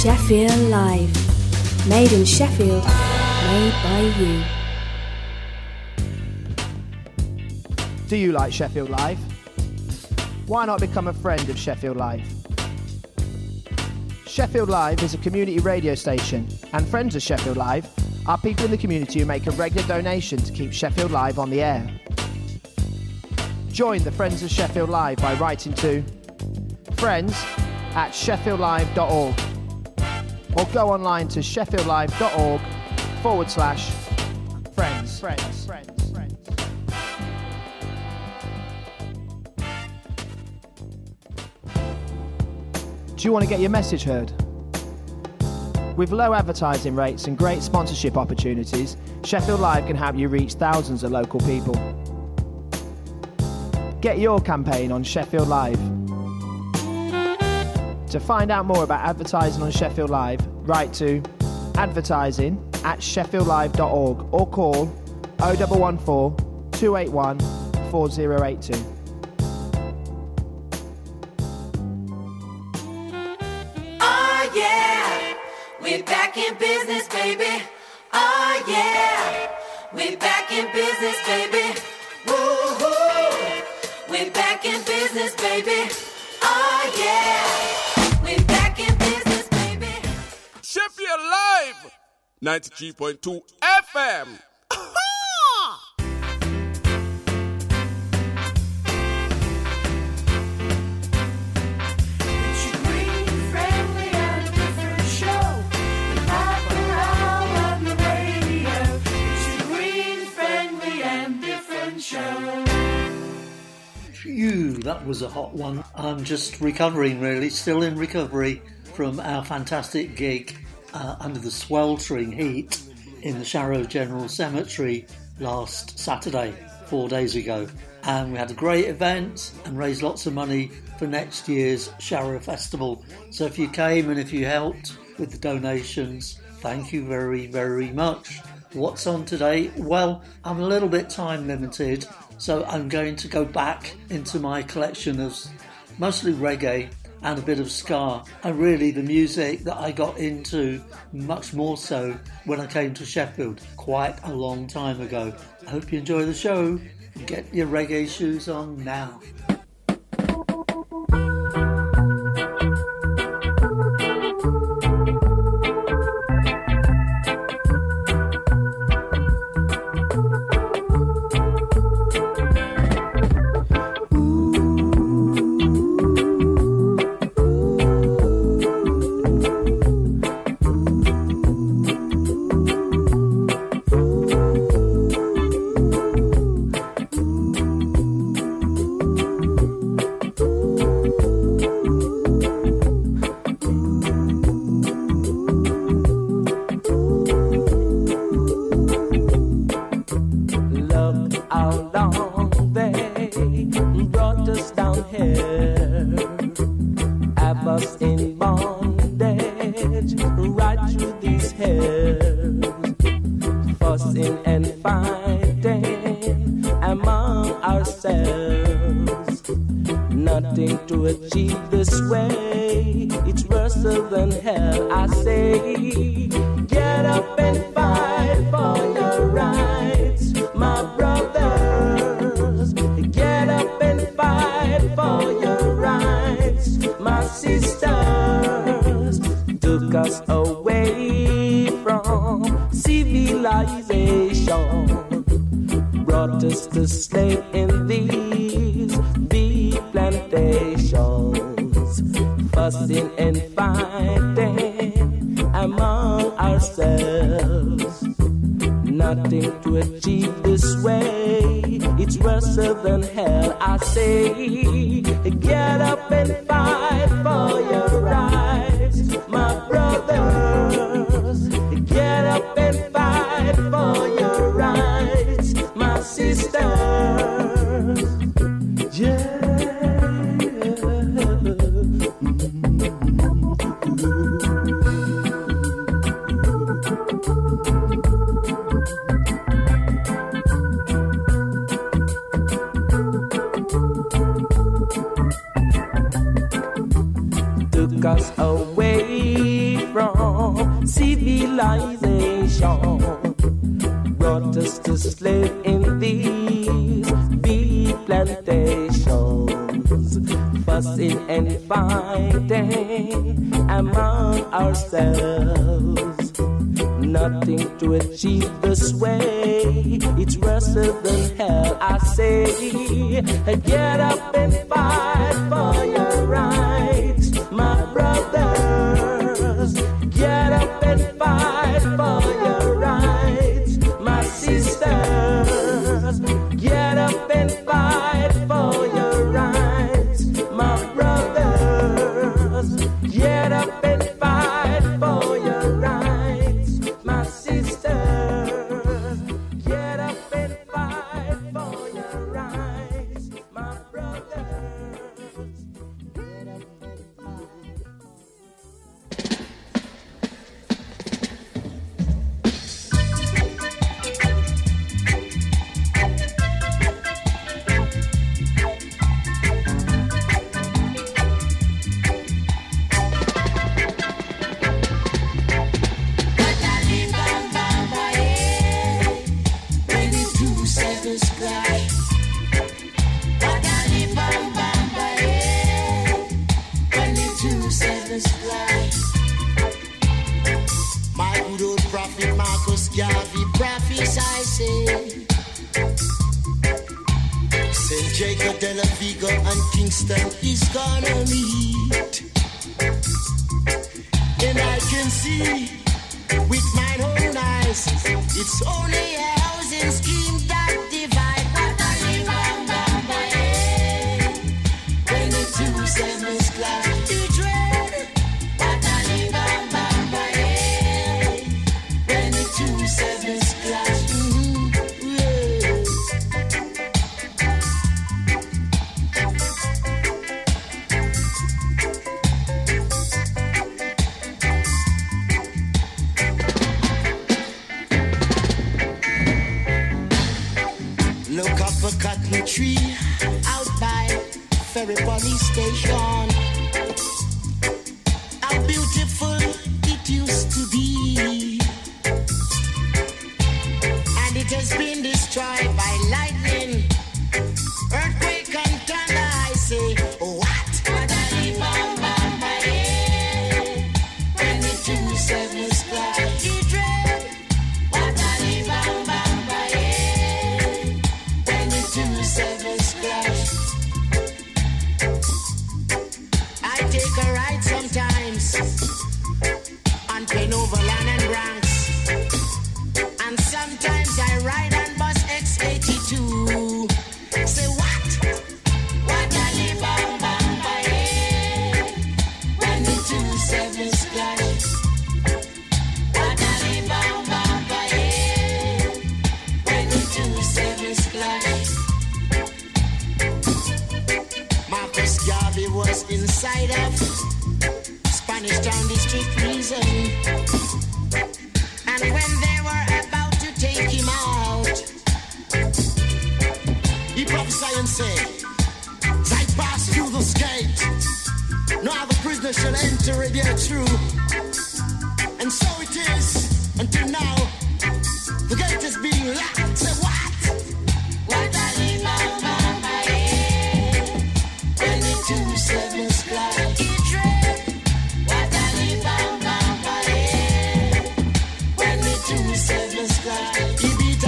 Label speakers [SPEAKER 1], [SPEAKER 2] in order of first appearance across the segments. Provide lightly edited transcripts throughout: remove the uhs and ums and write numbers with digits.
[SPEAKER 1] Sheffield Live. Made in Sheffield, made by you.
[SPEAKER 2] Do you like Sheffield Live? Why not become a friend of Sheffield Live? Sheffield Live is a community radio station, and friends of Sheffield Live are people in the community who make a regular donation to keep Sheffield Live on the air. Join the Friends of Sheffield Live by writing to friends@sheffieldlive.org or go online to sheffieldlive.org/friends. Do you want to get your message heard? With low advertising rates and great sponsorship opportunities, Sheffield Live can help you reach thousands of local people. Get your campaign on Sheffield Live. To find out more about advertising on Sheffield Live, write to advertising@sheffieldlive.org or call 0114 281 4082.
[SPEAKER 3] We're back in business, baby. Oh yeah, we're back in business, baby. Woo-hoo. We're back in business, baby. Oh yeah, we're back in business, baby.
[SPEAKER 4] Sheffield Live, 93.2 FM.
[SPEAKER 5] That was a hot one. I'm just recovering, really, still in recovery from our fantastic gig under the sweltering heat in the Sharrow General Cemetery last Saturday, 4 days ago. And we had a great event and raised lots of money for next year's Sharrow Festival. So if you came and if you helped with the donations, thank you very, very much. What's on today? Well, I'm a little bit time limited, so I'm going to go back into my collection of mostly reggae and a bit of ska, and really the music that I got into much more so when I came to Sheffield quite a long time ago. I hope you enjoy the show. Get your reggae shoes on now.
[SPEAKER 6] civilization brought us to slave in these bee plantations, fussing and fighting among ourselves. Nothing to achieve this way, it's worse than hell, I say. Get up and fight for your rights, my brothers. Get up and fight for your rights, my sisters. Get up and fight for your rights, my brothers. Get up and fight for your rights, my sisters. Get up and fight for your rights, my brothers. Get up and fight.
[SPEAKER 7] My good old prophet Marcus Garvey prophesied, St. Jacob de la Vega and Kingston is gonna meet. And I can see with my own eyes, it's only a housing scheme that divide. When the 2-7's clash, the dread. When the 2-7's clash, look up a cotton tree out by Ferry Police Station. How beautiful it used to be, and it has been destroyed by lightning, earthquake and thunder. I say, what? When the 2-7's clash, the dread. When the 2-7's clash, I take a ride sometimes on Pen Overland and Bronx, and sometimes I ride on bus X82. Say what? When the 2-7's clash, when the 2-7's clash. Marcus Garvey was inside of Spanish Town District Prison, and when they were about to take him out, he prophesied and said, as I pass through this gate, no other prisoner shall enter it yet through. And so it is until now. The gate is being locked. Say what? When the 2-7's clash, he dread. When the 2-7's clash, he beat a.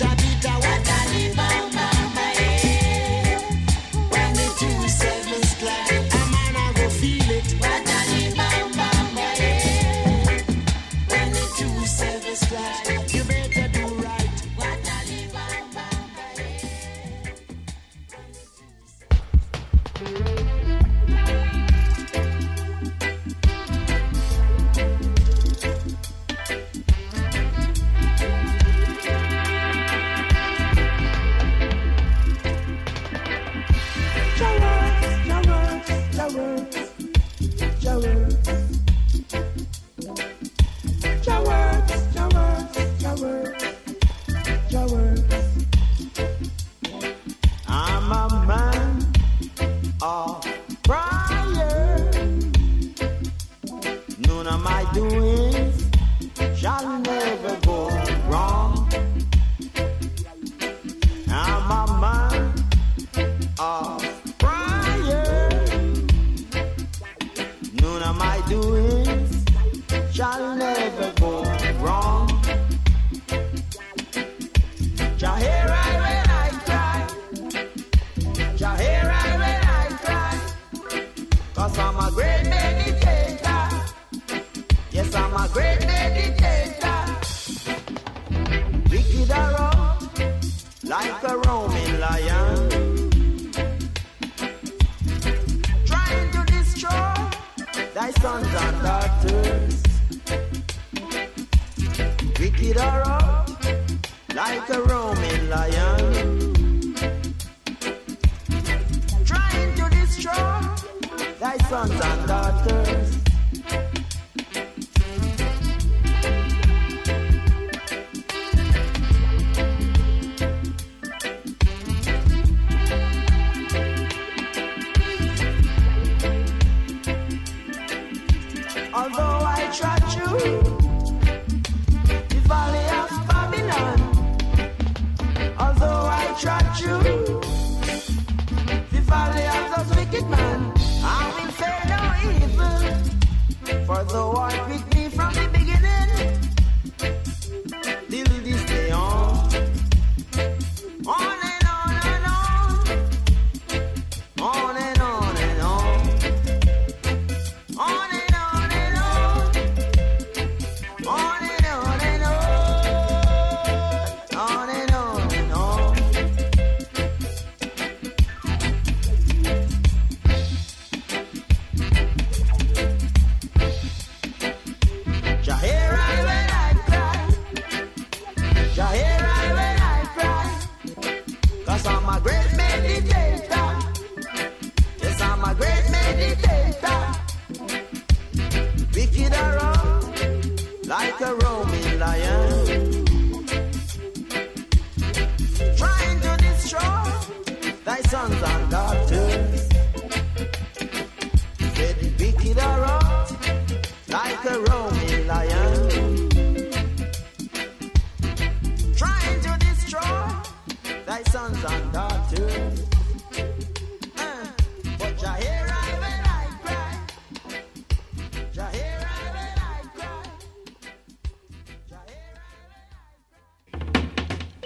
[SPEAKER 7] When the 2-7's clash, a man I go feel it. When the 2-7's clash, you better do right. I'm a man of prayer. None of my doings
[SPEAKER 8] shall never go wrong. I'm a man of prayer. None of my doings shall never go wrong. Jah hear I when I cry. Jah hear I when I cry. 'Cause I'm a great meditator. Yes, I'm a great meditator. Wicked around like a roaming lion, trying to destroy thy sons and daughters. Wicked around like a roaming lion, trying to destroy thy sons and daughters. Although I trod through the valley of Babylon, although I trod through the valley of those wicked men, I will fear no evil, for thou art with me from the beginning till this day on and on and on, on and on and on, on and on and on, on and on and on, on and on and on. Jah hear I when I cry. Jah hear I when I cry. 'Cause I'm a great meditator. Yes, I'm a great meditator. Wicked around like a roaming lion, trying to destroy thy sons and daughters. Said the wicked around like a roaming lion, trying to destroy thy sons and daughters. But Jah hear I when I cry. Jah hear I when I cry. Jah hear I when I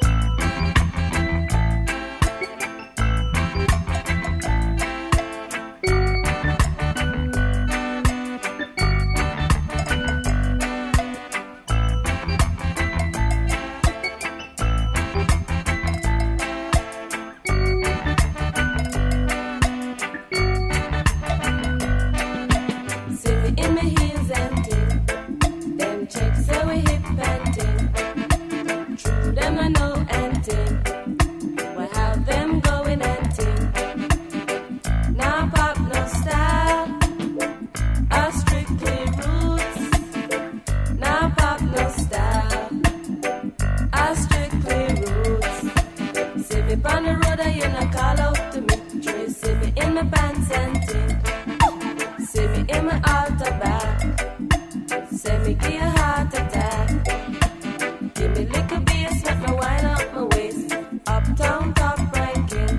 [SPEAKER 9] See me in my heels and ting. Them checks so we hip and ting. True them I know and ting. We have them going and ting. Now pop no style. I strictly roots. Now pop no style. I strictly roots. See me on the road and you not call out to me. Try see me in my pants and ting. See me in my altar back. Say me give a heart attack. Give me little bass, let me wind up my waist. Uptown top ranking.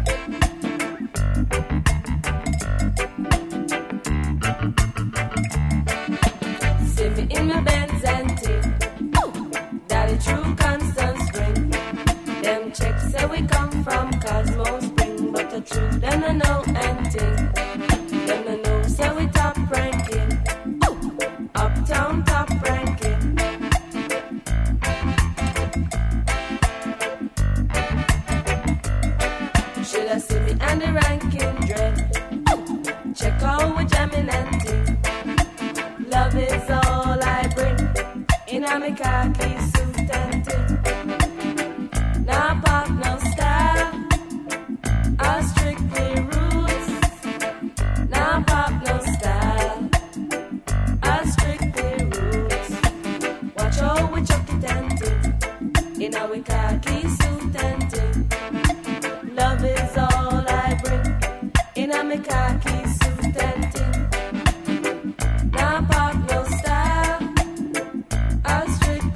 [SPEAKER 9] See me in my Benz and ting. Daddy true constant spring. Them checks say we come from Cosmo Spring, but the truth them I know and ting. Them I know say we top ranking. Uptown top ranking. Should I see me and the ranking dread? Check out we jamming and ting. Love is all I bring. In a me khaki suit and ting. Now pop no style. I strictly roots. Now pop no style. I strictly roots. Watch out we chuck it and ting. In a we khaki suit and ting. Love is all I bring. In a me khaki suit and ting. Now pop no style. I strictly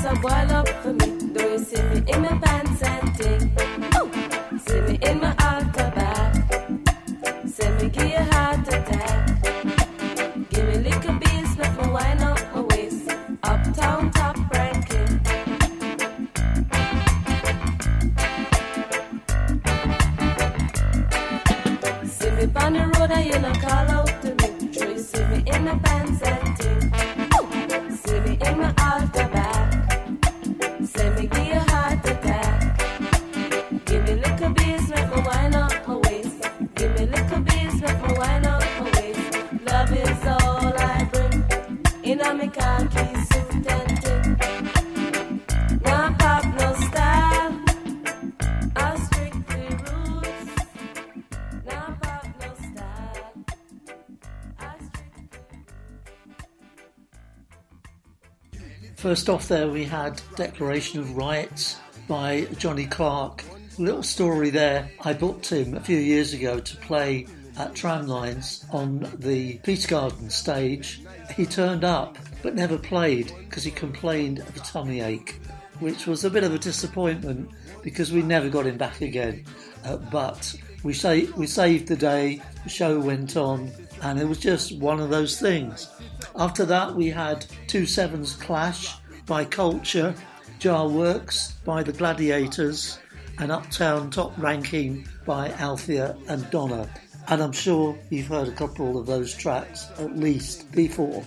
[SPEAKER 9] a boil up for me. Do you see me in my pants and ting? Oh, see me in my altar back. Say me give you heart attack. Give me little beats, make me wind up my waist. Uptown top ranking. See me on the road and you no call out to me. Sure you see me in my pants and ting. See me in my altar back. Say me give you heart attack. Give me little beats, make me wind up my waist. Give me little beats, make me wind up my waist. Love is all I bring. In a me khaki suit and ting. No pop, no style. I'll strictly roots. No pop, no style. I'll strictly.
[SPEAKER 5] First off there we had Declaration of Rights by Johnny Clark. A little story there. I booked him a few years ago to play at Tramlines on the Peace Garden stage. He turned up but never played because he complained of a tummy ache, which was a bit of a disappointment because we never got him back again. But we saved the day, the show went on, and it was just one of those things. After that we had 2/7's Clash by Culture, Jar Works by the Gladiators, and Uptown Top Ranking by Althea and Donna. And I'm sure you've heard a couple of those tracks at least before.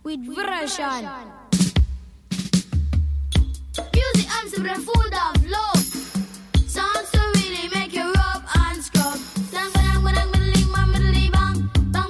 [SPEAKER 10] with version. Music and super full of love. Songs to really make you rub and scrub. Dang bang bang bang bang bang bang bang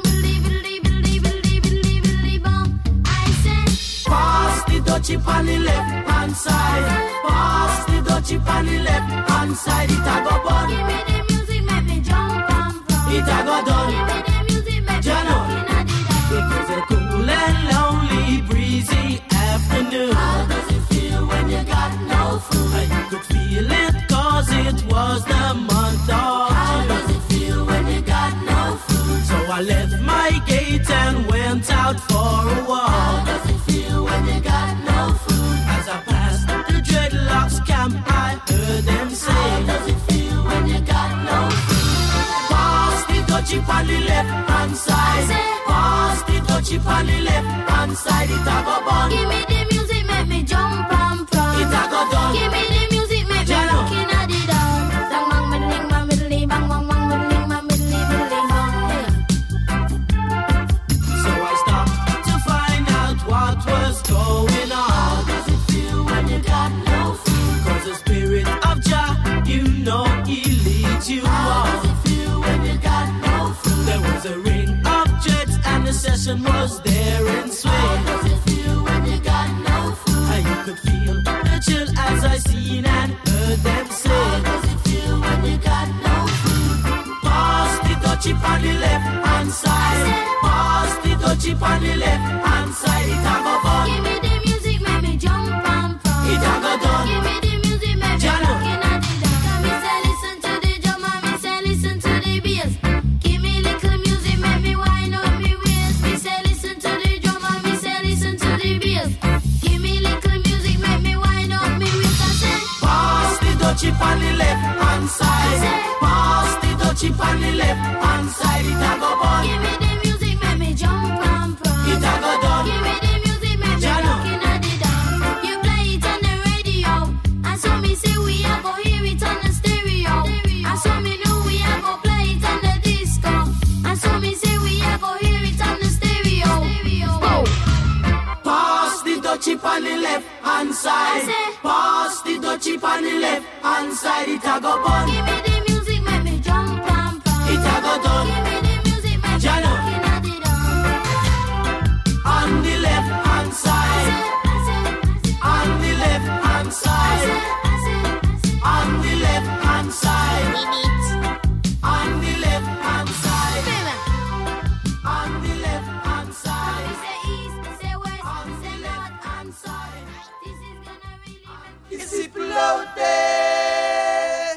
[SPEAKER 10] bang bang. I say,
[SPEAKER 8] pass the dutchie on the left hand side. Pass the dutchie on the left hand side. It a go bun.
[SPEAKER 10] Give me the music, make me jump and pump.
[SPEAKER 8] It a go done.
[SPEAKER 10] Give me the music, make me looking at it.
[SPEAKER 8] It was a cool and lonely, breezy afternoon.
[SPEAKER 10] How does it feel when you got no food?
[SPEAKER 8] I could feel it cause it was the month of
[SPEAKER 10] How
[SPEAKER 8] June.
[SPEAKER 10] does it feel when you got no food?
[SPEAKER 8] So I left my gate and went out for a walk.
[SPEAKER 10] How does it feel when you got no food?
[SPEAKER 8] As I passed the dreadlocks camp, I heard them say,
[SPEAKER 10] How does it feel when you got no food?
[SPEAKER 8] pass the dutchie on the left hand side. Pass the dutchie on the left hand side. It a go bun.
[SPEAKER 10] Give me the music, make me jump and prance.
[SPEAKER 8] It a go done.
[SPEAKER 10] Give me the music, make me looking at it down. Bang bang middling bang middling bang bang bang middling bang middling middling bang.
[SPEAKER 8] So I stopped to find out what was going on.
[SPEAKER 10] How does it feel when you got no food?
[SPEAKER 8] Cause the spirit of Jah, you know he leads you
[SPEAKER 10] How
[SPEAKER 8] on.
[SPEAKER 10] does it feel when you got no food?
[SPEAKER 8] There was a ring of jets and the session was there in swing.
[SPEAKER 10] How does it feel when you got no food?
[SPEAKER 8] And you could feel the chill as I seen and heard them say,
[SPEAKER 10] How does it feel when you got no food?
[SPEAKER 8] pass the dutchie on the left hand side. Pass the dutchie on the left hand side. It a go bun.
[SPEAKER 10] Give me the music, make me jump and prance.
[SPEAKER 8] It a go done.
[SPEAKER 10] Give me the music, make me
[SPEAKER 8] Jano.
[SPEAKER 10] looking at it down. Come me say listen to the drum and me say listen to the bass. Give me little music, make me wind up me waist. Me say listen to the drum and me say listen to the bass. Give me little music, make me wind up me waist. I say,
[SPEAKER 8] pass the dutchie on the left hand side. Pass the dutchie on the left hand side. It a go bun.
[SPEAKER 10] give me the music, make me jump and prance.
[SPEAKER 8] It a go done.
[SPEAKER 10] Give me the music, make me
[SPEAKER 8] Jano.
[SPEAKER 10] looking at it down. You play it on the radio, and so me say we a go hear it on the stereo. And so me know we a go play it on the disco. And so me say we a go hear it on the stereo.
[SPEAKER 8] Pass the dutchie on the left hand side.
[SPEAKER 10] I say,
[SPEAKER 8] Pass the dutchie on the left hand side. It a go bun.
[SPEAKER 10] give me the music, make me jump and prance.
[SPEAKER 8] It a go done.
[SPEAKER 10] Give me the music, make me
[SPEAKER 8] Jano.
[SPEAKER 10] looking at it down.
[SPEAKER 8] On the left hand side. On the left hand side. On the left hand side. On the left hand side. On the left hand side. On the left hand side.
[SPEAKER 10] This
[SPEAKER 8] It's
[SPEAKER 10] is gonna really
[SPEAKER 8] people out there.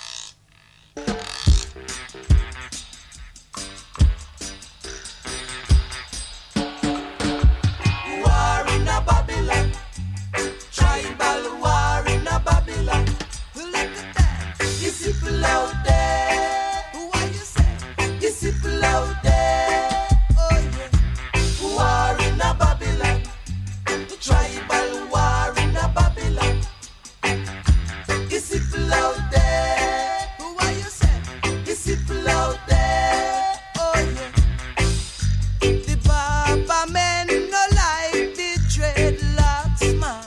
[SPEAKER 8] War in a Babylon. Tribal war in a Babylon. Look at that. It's people out there. What you say? It's people out there. Oh yeah. War in a Babylon. Tribal war in a Babylon. It's people out there. What you say? It's people out there. Oh yeah. The Baba men no like the dreadlocks man.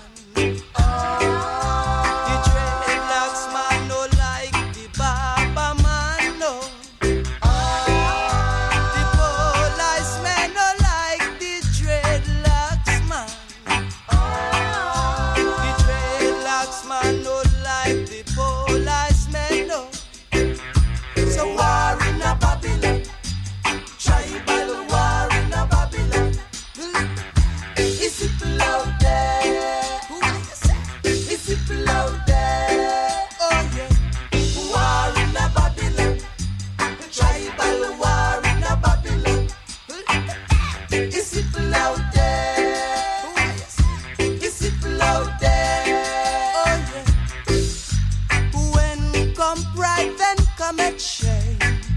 [SPEAKER 8] The dreadlocks man no like the Baba man no. The police men no like the dreadlocks man. The dreadlocks man no like the police men no. So war in a Babylon. Tribal war in a Babylon. It's people out there. It's people out there. Oh yeah. War in a Babylon. Tribal war in a Babylon. It's people out there. It's people out there. Oh yeah. When come pride, then come at shame.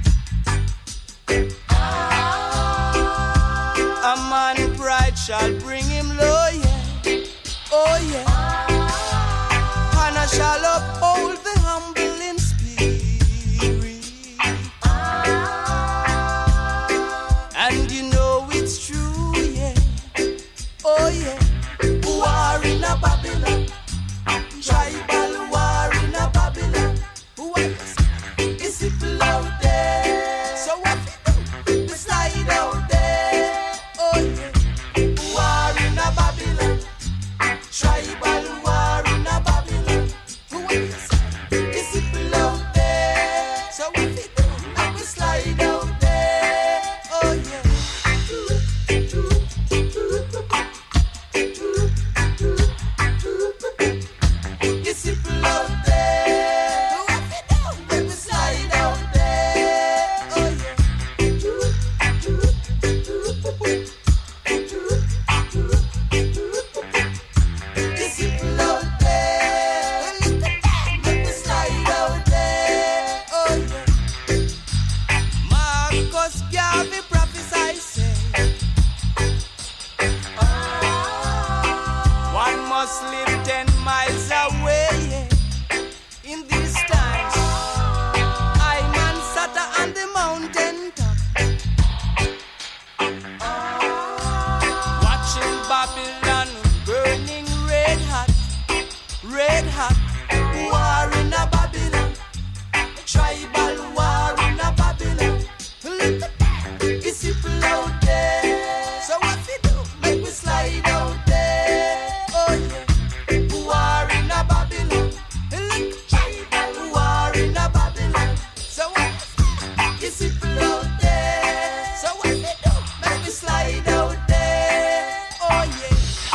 [SPEAKER 8] A man pride shall bring him low, yeah. Oh yeah. And I shall uphold the humble in spirit. And you know it's true, yeah. Amos Garvey prophesy say, one must live 10 miles away. In these times, I man sat on the mountain top, watching Babylon burning red hot, war in a Babylon, tribal war in a Babylon. Look at that, it's people out there. So what we do? Make we slide out there. Oh yeah, war in a Babylon. Look, tribal war in a Babylon. So what? It's people out there. So what we do? Make we slide out there. Oh yeah.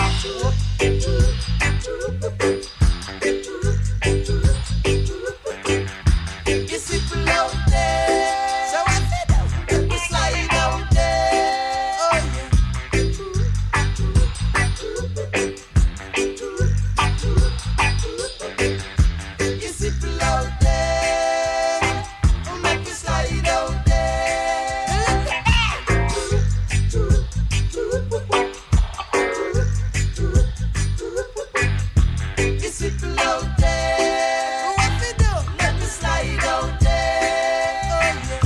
[SPEAKER 8] It's people out there. So what we do? Make we slide out there. Oh yeah. It's people out there. Make we slide out there. It's people out there. What we do? Let me slide out there. Oh yeah.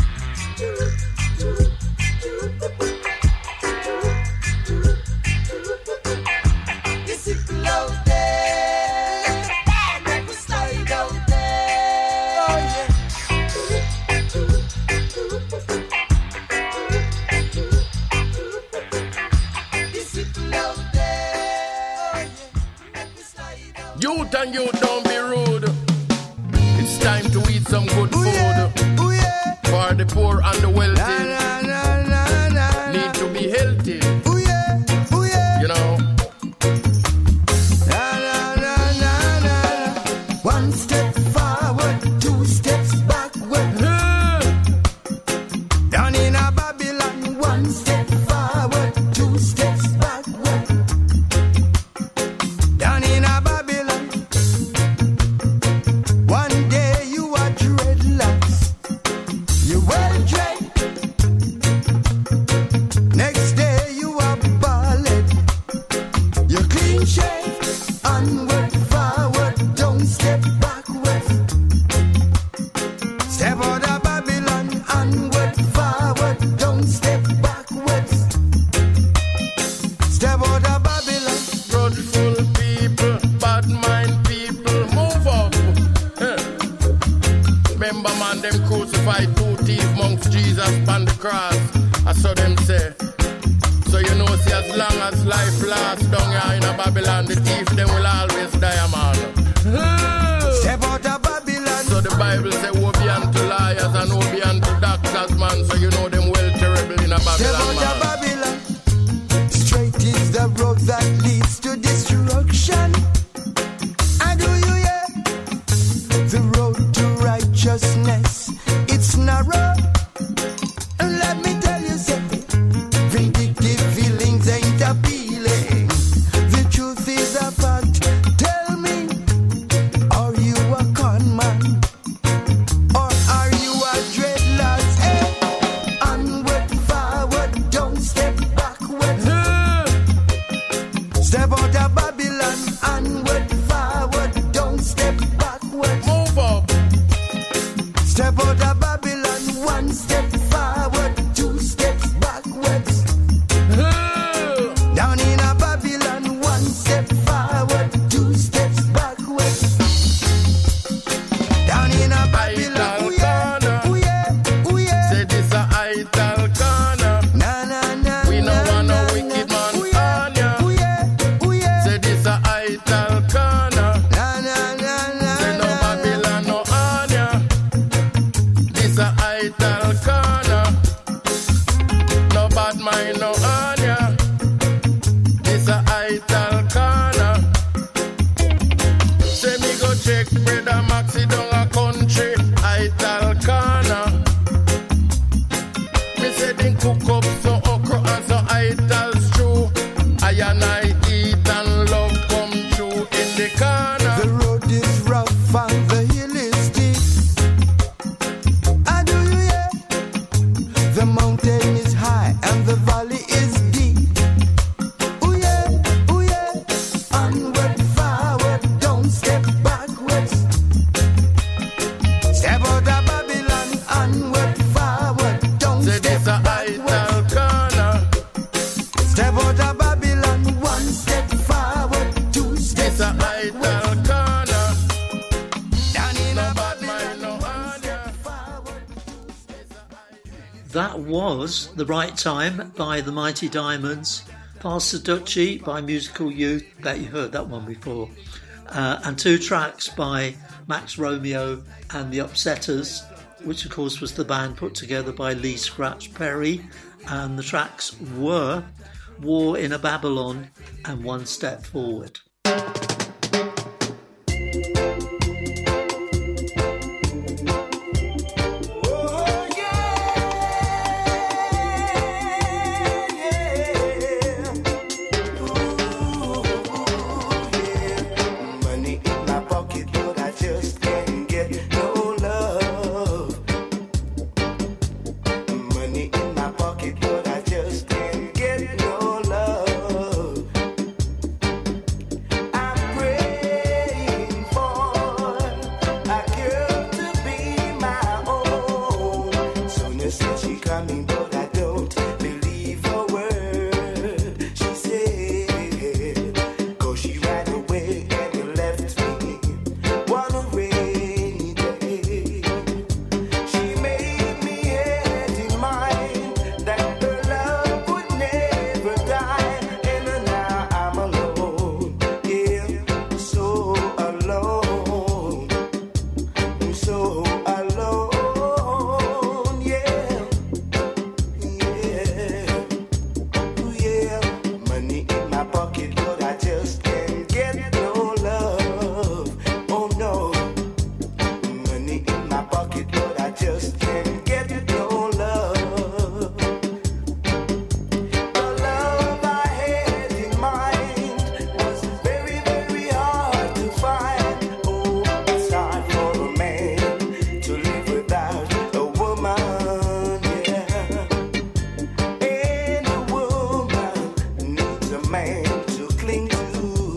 [SPEAKER 8] It's people out there. Let me slide out there. Oh yeah. It's people out there. Oh yeah. Let me slide out.
[SPEAKER 4] Youth and youth, don't be rude. It's time to eat some good food.
[SPEAKER 8] Oh yeah.
[SPEAKER 4] For the poor and the wealthy,
[SPEAKER 8] Na na na na.
[SPEAKER 4] need to be healthy.
[SPEAKER 8] Oh yeah. Oh yeah.
[SPEAKER 4] You know,
[SPEAKER 8] Na na na na na. One step forward, two steps backward. Down in a Babylon, one step forward, two steps backward. Down in a Babylon, one day you are dreadlocks. You well dread. Next day you are ballad. You clean shave. Onward, forward, don't step backwards. Step out of Babylon. Onward, forward, don't step backwards. Step out of Babylon.
[SPEAKER 4] grudgeful people, bad mind people, move up. Remember, man, them crucified two thieves amongst Jesus on the cross. I saw them say. So you know, see, as long as life lasts down here in a Babylon, the thief them will always die, man.
[SPEAKER 8] Step out of Babylon.
[SPEAKER 4] So the Bible say, woe be unto liars and woe be unto doctors, man. So you know them well terrible in a
[SPEAKER 8] Step
[SPEAKER 4] Babylon,
[SPEAKER 8] out of
[SPEAKER 4] man.
[SPEAKER 8] Babylon. Straight is the road that leads to destruction. And do you hear? The road to righteousness, it's narrow. And let me tell you something. Vindictive feelings ain't appealing. The truth is a fact. Tell me, are you a con man? Or are you a dreadlock? Hey, onward, forward, don't step backward. Step out of Babylon, onward, forward, don't step backward.
[SPEAKER 4] Move up.
[SPEAKER 8] Step out of Babylon, one step forward, two steps backwards. Down in a Babylon, one step forward, two steps backwards. Down in a Babylon, ooh yeah, ooh yeah, ooh yeah.
[SPEAKER 4] Say this a idle corner.
[SPEAKER 8] Na na na.
[SPEAKER 4] We no
[SPEAKER 8] na,
[SPEAKER 4] want no
[SPEAKER 8] na,
[SPEAKER 4] wicked
[SPEAKER 8] na.
[SPEAKER 4] man
[SPEAKER 8] Ooh yeah,
[SPEAKER 4] on ya.
[SPEAKER 8] ooh yeah, ooh yeah.
[SPEAKER 4] Say this a idle corner.
[SPEAKER 8] Na na na na.
[SPEAKER 4] Say no
[SPEAKER 8] na.
[SPEAKER 4] Babylon no on ya. This a idle corner. No bad mind no on ya. This a idle corner. Say me go check brother Maxi down a country. Idle corner. Me say they cook up some okra and some idle stew. I and I eat and love come true in the corner.
[SPEAKER 8] The road is rough and the hill is steep. And do you hear? The mountain
[SPEAKER 11] mountain is high and the valley is deep. Ooh yeah, onward, forward, don't step backwards. Step out of Babylon, onward, forward, don't
[SPEAKER 4] Say
[SPEAKER 11] step
[SPEAKER 4] this a
[SPEAKER 11] backwards.
[SPEAKER 4] idle corner.
[SPEAKER 11] Step out of Babylon, one step forward, two steps
[SPEAKER 4] This a
[SPEAKER 11] backwards.
[SPEAKER 4] idle corner.
[SPEAKER 11] Down in
[SPEAKER 4] No
[SPEAKER 11] a
[SPEAKER 4] bad mind,
[SPEAKER 11] Babylon,
[SPEAKER 4] no
[SPEAKER 11] one step
[SPEAKER 4] harder.
[SPEAKER 11] forward.
[SPEAKER 5] That was The Right Time by the Mighty Diamonds, Pastor Dutchie by Musical Youth, bet you heard that one before, and two tracks by Max Romeo and the Upsetters, which of course was the band put together by Lee Scratch Perry, and the tracks were War in a Babylon and One Step Forward.
[SPEAKER 11] Money in my pocket, but I just can't get no love. Money in my pocket, but I just can't get no love. I'm praying for a girl to be my own. Sonia said she coming, but I don't believe her word. She said, 'cause she ran away and left me one rainy day. She made me had in mind that her love would never die, and now I'm alone, yeah, so alone, so alone, yeah, yeah. Money in my pocket, but I just can't get no love. Oh no. Money in my pocket, but I just can't get no love. The love I had in mind was very, very hard to find. Oh, it's hard for a man to live without a woman, yeah. And a woman needs a man to cling to.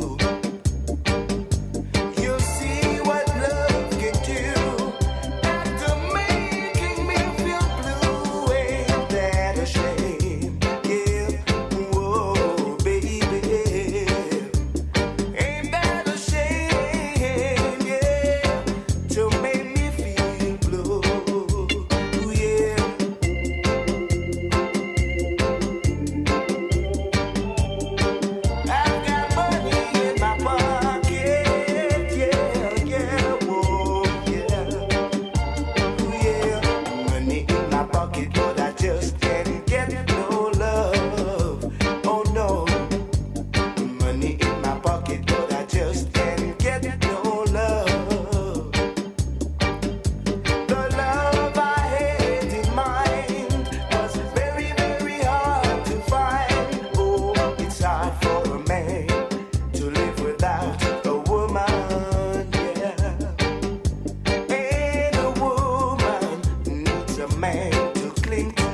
[SPEAKER 11] You'll see what love can do after making me feel blue. Ain't that a shame? Yeah, whoa, baby. Ain't that a shame? Yeah, to make me feel blue. Yeah. I've got money in my pocket, yeah, whoa, yeah. Money in my pocket, but I just can't get no love. Oh no. Money in my pocket, but I just can't get no love. The love I had in mind was very, very hard to find. Oh, it's hard for a man to live without a woman, yeah. And a woman needs a man to cling to.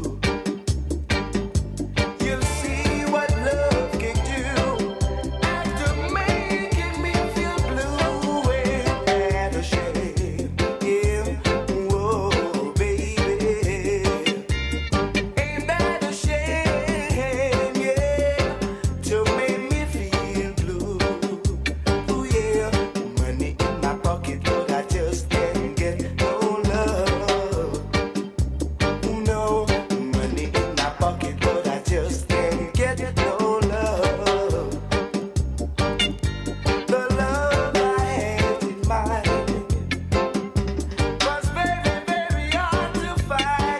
[SPEAKER 11] You'll see what love can do after making me feel blue. Ain't that a shame? Yeah, whoa, baby. Ain't that a shame? Yeah, to make me feel blue. Ooh yeah, money in my pocket, but I just can't get no love. Ooh no, money in my pocket, but I just can't get no love. The love I had in mind was very, very hard to find.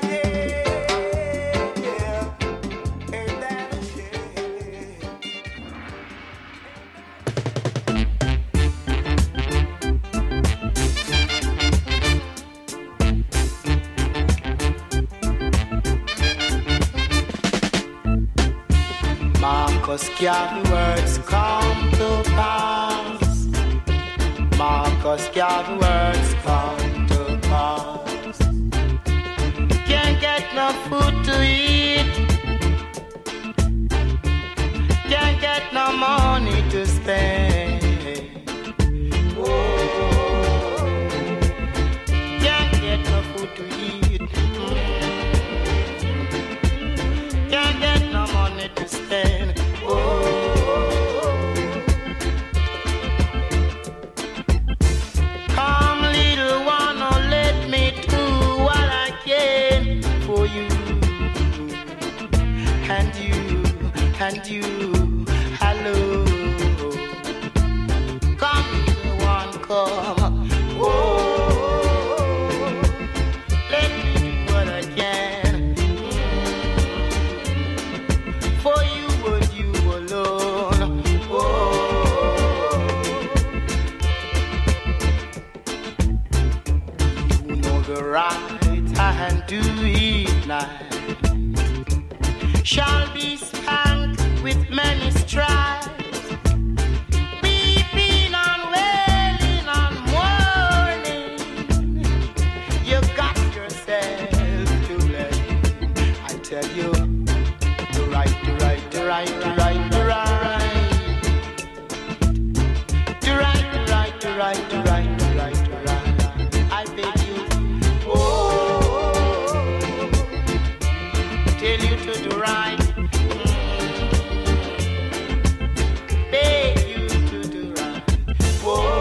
[SPEAKER 11] Yeah, ain't that a shame? Marcus Garvey words come to pass. Marcus Garvey words come to pass. Can't get
[SPEAKER 12] no food to eat. Can't get no money to spend. Oh, can't get no food to eat. Can't get no money to spend. Come, little one, oh, let me do what I can for you. And you, hello. Come, little one, come. Oh, let me do what I can for you and you alone. Oh, you know the right hand do it now. Shall be spanked with many stripes, weeping and wailing and mourning. You got yourself to blame. I tell you, the right. I beg you, oh, tell you to do right. Beg you to do right. Whoa.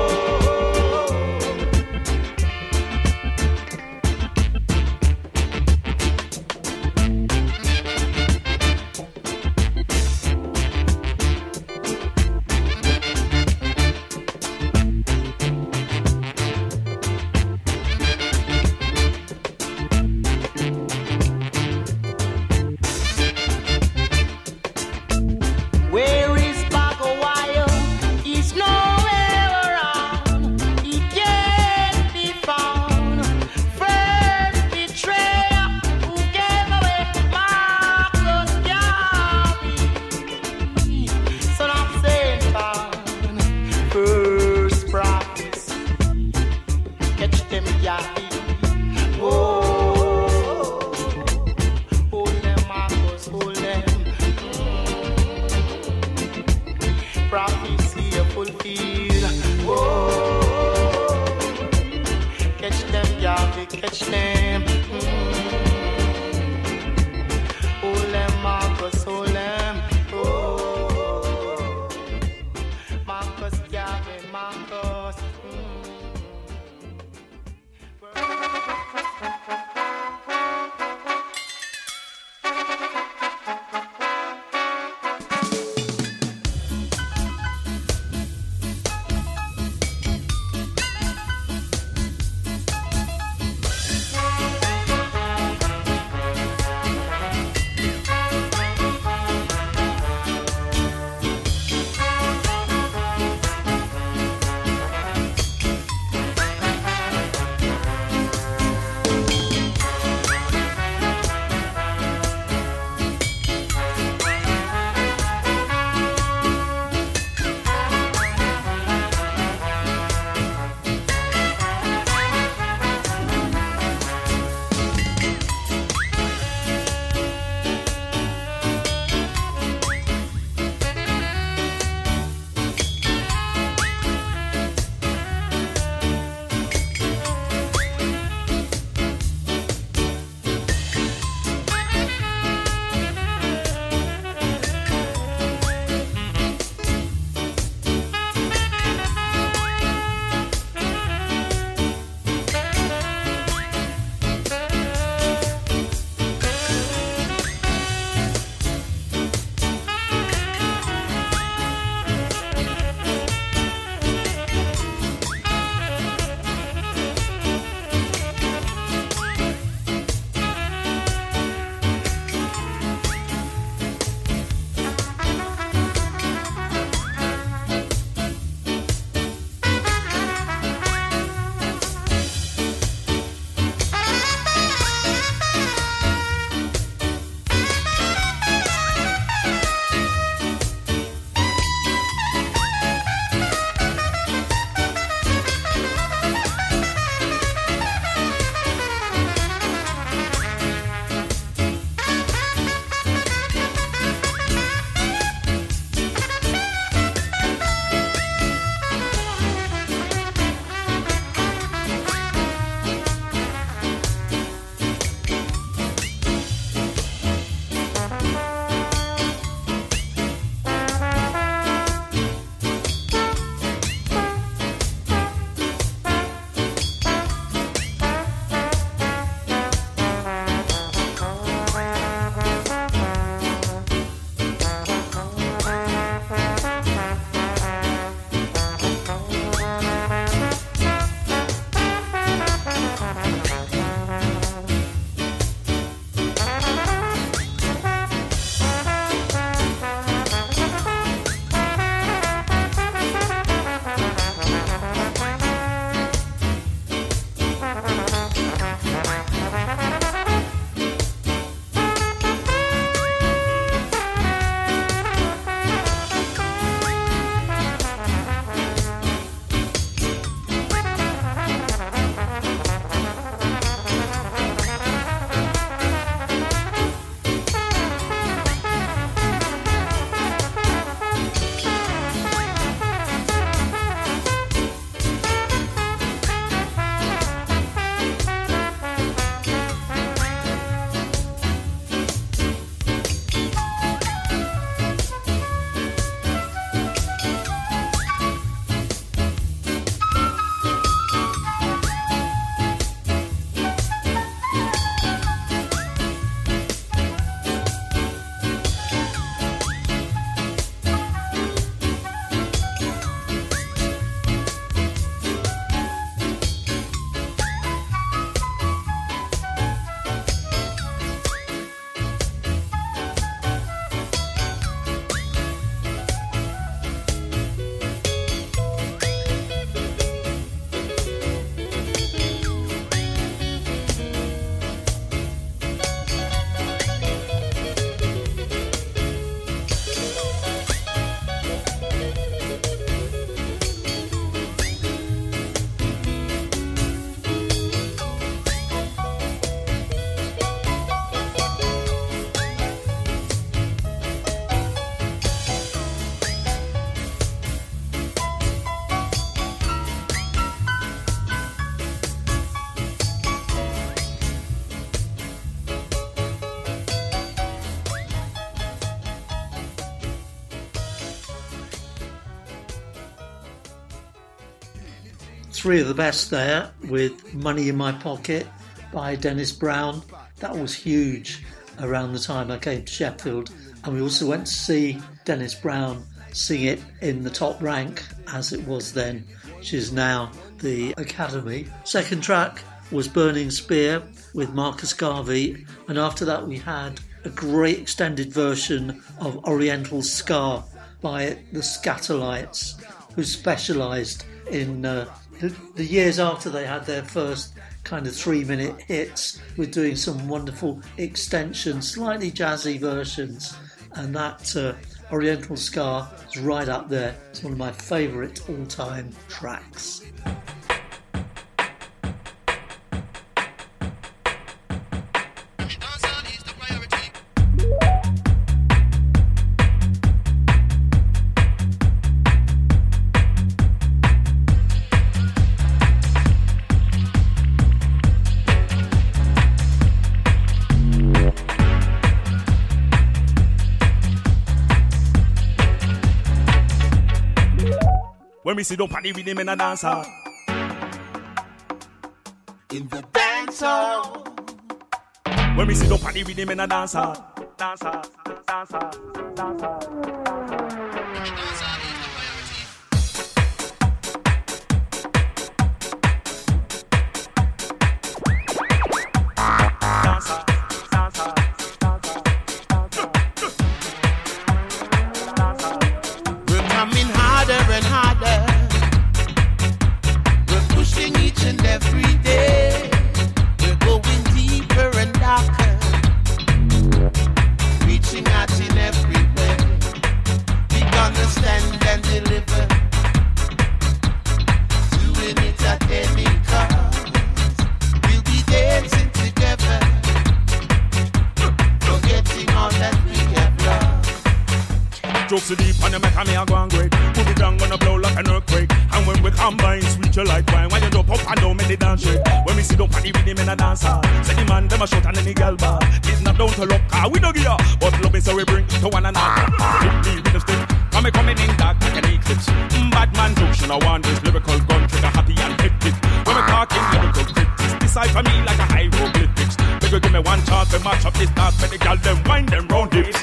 [SPEAKER 12] Where is Bagawayo? He's nowhere around. He can't be found. First betrayer who gave away Marcus Garvey, son of Satan. First prophets, catch them Garvey. Oh, hold them Marcus, hold them. Prophecy fulfilled. Whoa, catch them, Yahweh, catch them. Hold them, Marcus, hold them. Oh, Marcus, Yahweh, Marcus.
[SPEAKER 5] three of the best there with Money in My Pocket by Dennis Brown. That was huge around the time I came to Sheffield. And we also went to see Dennis Brown sing it in the Top Rank, as it was then, which is now the Academy. Second track was Burning Spear with Marcus Garvey. And after that we had a great extended version of Oriental Ska by the Scatterlights, who specialised in the years after they had their first kind of 3-minute hits with doing some wonderful extensions, slightly jazzy versions. And that Oriental Ska is right up there. It's one of my favourite all-time tracks.
[SPEAKER 13] When we sit up on the rhythm in a dance hall, in the dance hall. When we sit up on the rhythm in a dance hall, dance hall, dance hall, dance hall. So deep and you make me a go and great. Put it down gonna blow like an earthquake. And when we combine, sweet you like wine. When you jump up and down, make the dance shake. When we sit up on the rhythm in a dance hall, say the man them a shot and then the girl bar. It's not down to luck, car we don't give ya. But love is so we bring to one another. Hit me with the stick, come coming in dark like an eclipse. Bad man junction, I want this lyrical gun trigger happy and hectic. When we talking lyrical critics, decipher me like a hieroglyphics. They go give me one chance to match up this dance, but the girl them wind them round hips.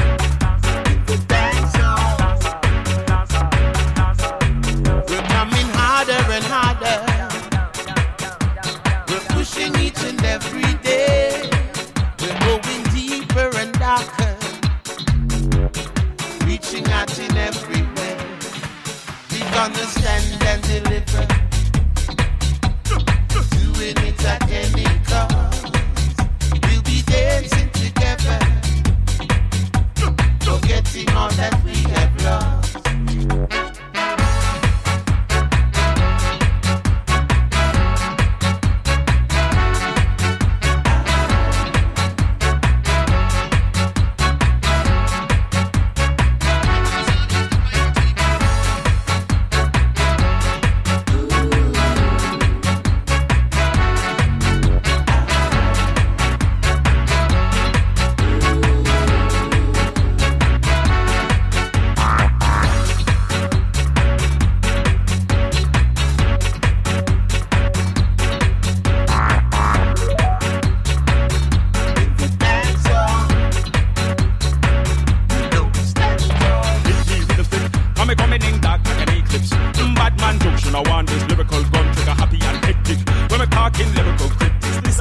[SPEAKER 14] We're coming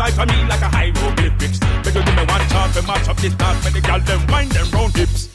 [SPEAKER 13] decipher me like a hieroglyphics. But you give me one chance to match up this dance, when the gal them wind them round hips.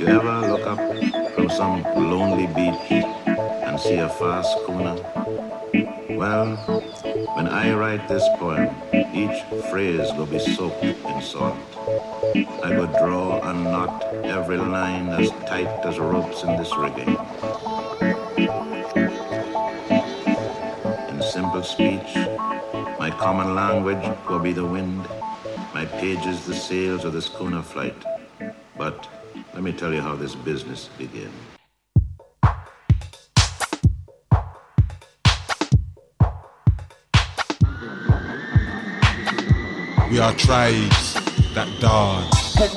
[SPEAKER 14] ever look up from some lonely beach and see a fast schooner? Well, when I write this poem, each phrase will be soaked in salt. I will draw and knot every line as tight as ropes in this rigging. In simple speech, my common language will be the wind, my pages the sails of the schooner flight. But let me tell you how this business begins.
[SPEAKER 15] We are tribes that dance.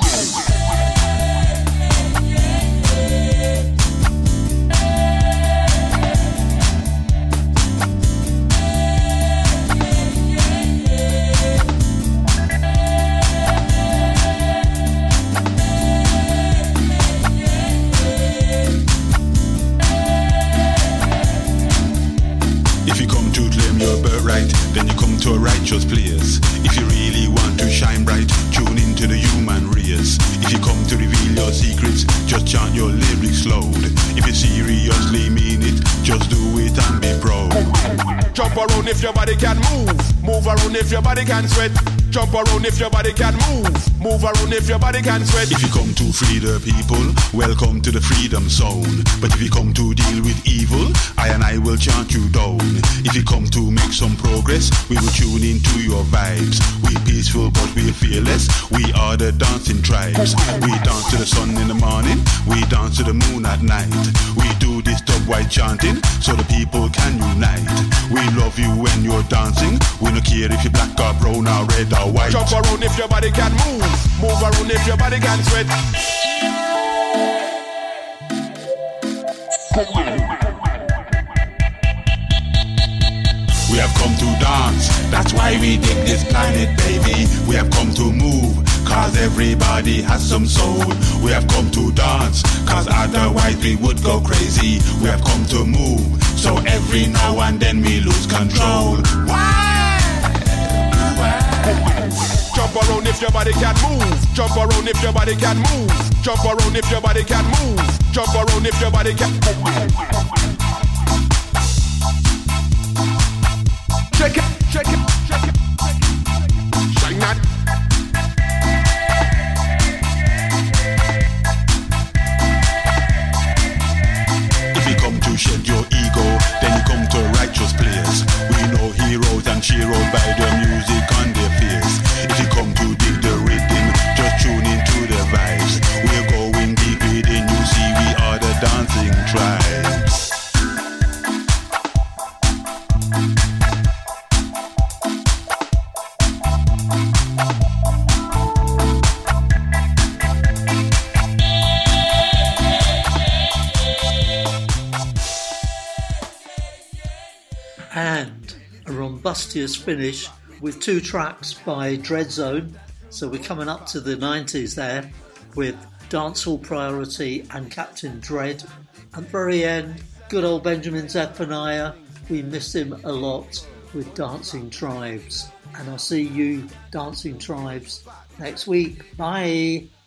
[SPEAKER 15] If you come to claim your birthright, then you come to a righteous place. If you really want to shine bright, tune into the human race. If you come to reveal your secrets, just chant your lyrics loud. If you seriously mean it, just do it and be proud.
[SPEAKER 13] Jump around if your body can move. Move around if your body can sweat. Jump around if your body can move. Move around if your body can sweat.
[SPEAKER 15] If you come to free the people, welcome to the freedom zone. But if you come to deal with evil, I will chant you down. If you come to make some progress, we will tune into your vibes. We peaceful but we fearless. We are the dancing tribes. We dance to the sun in the morning. We dance to the moon at night. We do this dub white chanting so the people can unite. We love you when you're dancing. We don't care if you're black or brown or red or white.
[SPEAKER 13] Jump around if your body can move. Move around if your body can sweat.
[SPEAKER 15] We have come to dance, that's why we dig this planet, baby. We have come to move, cause everybody has some soul. We have come to dance, cause otherwise we would go crazy. We have come to move, so every now and then we lose control.
[SPEAKER 13] Jump around if your body can move. Jump around if your body can move. Jump around if your body can move. Jump around if your body can move. Check it, check it, check it, shine that.
[SPEAKER 15] If you come to shed your ego, then you come to a righteous place. We know heroes and cheeros by the music on their face. If you come to dig the rhythm, just tune into the vibes. We're going deep within you, see we are the dancing tribes.
[SPEAKER 5] And a rumbustious finish with 2 tracks by Dreadzone. So we're coming up to the 90s there with Dancehall Priority and Captain Dread. At the very end, good old Benjamin Zephaniah. We missed him a lot with Dancing Tribes. And I'll see you, Dancing Tribes, next week. Bye.